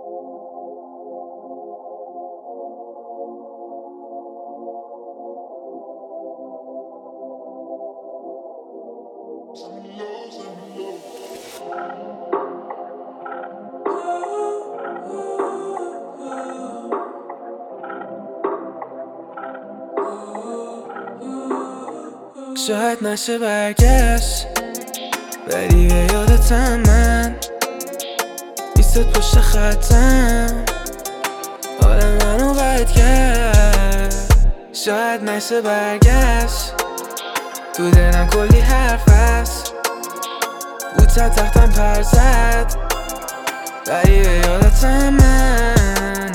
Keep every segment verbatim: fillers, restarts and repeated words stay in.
شاید نشه برگشت ولی به یادتم من ایستاد پشت خطم حال منو بد کرد. شاید نشه برگشت تو دلم کلی حرف هست بود تختم پر زد ولی به یادتم من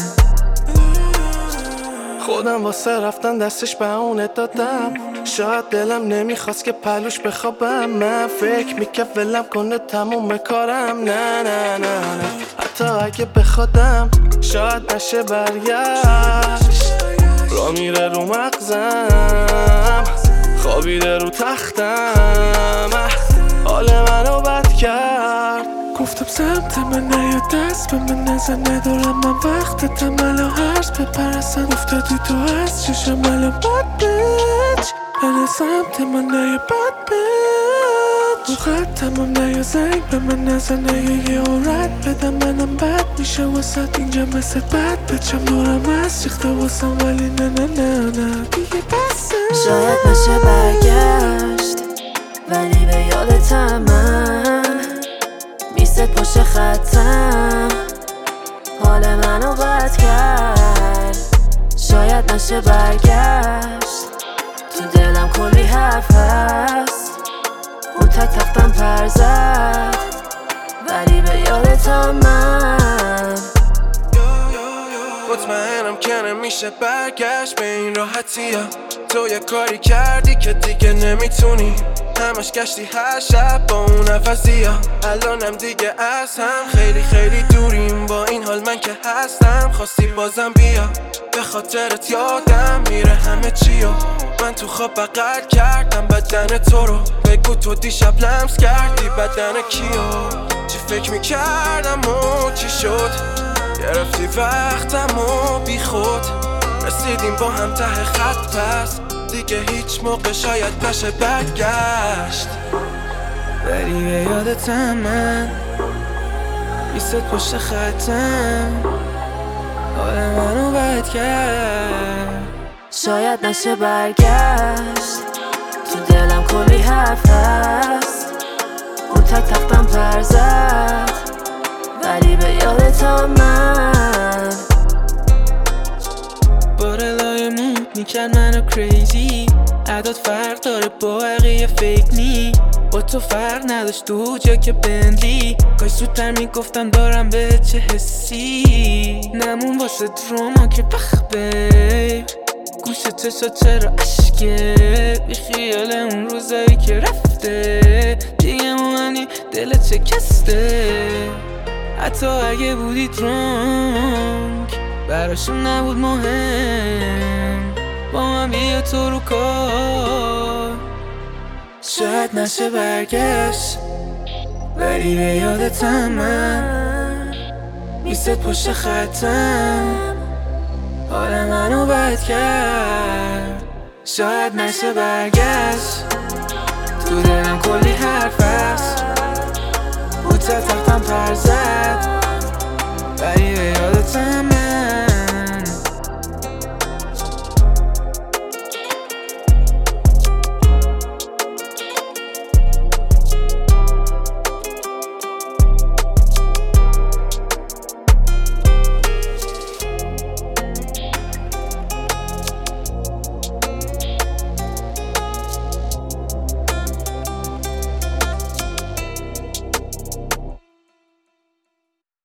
خودم واسه رفتن دستش به اونه دادم. شاید دلم نمیخواست که پلوش بخوابم. من فکر میکرد ولم کنه تموم کارم. نه نه نه نه حتی اگه بخوادم شاید نشه برگشت. را میره رو مغزم خوابیده رو تختم حال منو بد کرد. گفتم سمت من نیا دست به من نزن ندارم من وقتتم الان هرز بپرستن افتادی تو از چشم الان بد بیچ من سمت من نیا بد بیچ رو خطم هم نیا زنگ به من نزن نیا یه رد بدم منم بد میشه واسد اینجا مثل بد بچم دورم از ریخته واسم ولی نه نه نه نه دیگه بسه. شاید نشه برگشت ولی به یادتم من میست پشت خطم حال منو بد کرد. شاید نشه برگشت تو دلم کلی حرف هست بود تختم پر زد ولی به یادتم من مطمئنم که نمیشه برگشت به این راحتی ها. تو یه کاری کردی که دیگه نمیتونی همش گشتی هر شب با اون نفسی ها. الانم دیگه از هم خیلی خیلی دوریم با این حال من که هستم خواستی بازم بیا به خاطرت یادم میره همه چی و من تو خواب بغل کردم بدن تو رو. بگو تو دیشب لمس کردی بدن کیو چی فکر میکردم و چی شد گرفتی وقتم و بی خود رسیدیم با هم ته خط پس دیگه هیچ موقع شاید نشه برگشت ولی به یادتم من ایستاد پشت خطم حال منو بد کرد. شاید نشه برگشت تو دلم کلی حرف هست بود تختم پر زد ولی به یادتم من بارلای مود میکرد منو کریزی عداد فرق داره با بقیه فیک نی با تو فرق نداشت تو جا که بندی کاش زودتر میگفتم دارم به چه حسی نمون واسه دراما که بخ بیب گوش چشا چرا عشقه بی خیال اون روزایی که رفته دیگه مهمی دلت شکسته حتی اگه بودی درانک براشون نبود مهم با من بیا تو رو کار. شاید نشه برگشت ولی به یادتم من ایستاد پشت خطم حال منو بد کرد. شاید نشه برگشت تو دلم کلی حرف هست بود تختم پر زد